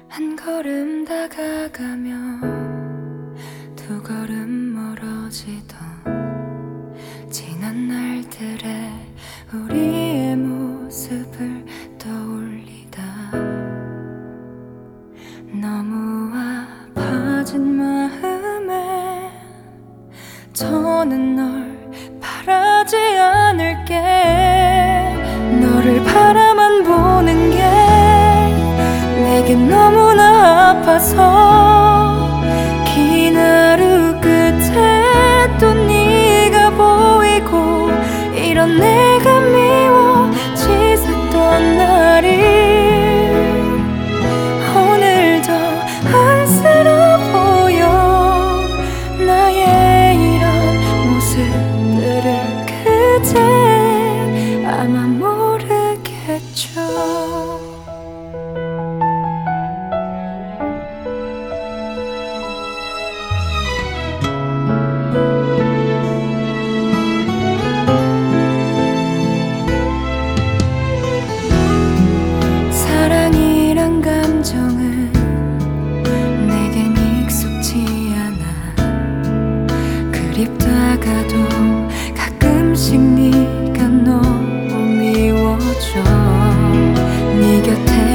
한 걸음 다가가면 두 걸음 멀어지던 지난 날들의 우리의 모습을 떠올리다 너무 아파진 마음에 더는 널 바라지 않을게. 너를 바라만 보는 게 내겐 너무나 아파서 긴 하루 끝에 또 네가 보이고 이런 내가 미워 지샜던 날이 오늘도 안쓰러워 보여. 나의 이런 모습들을 그댄 아마 모르겠죠. 사랑이란 감정은 내겐 익숙지 않아. 그립다가도 가끔씩 네가 너무 미워져. 네 곁에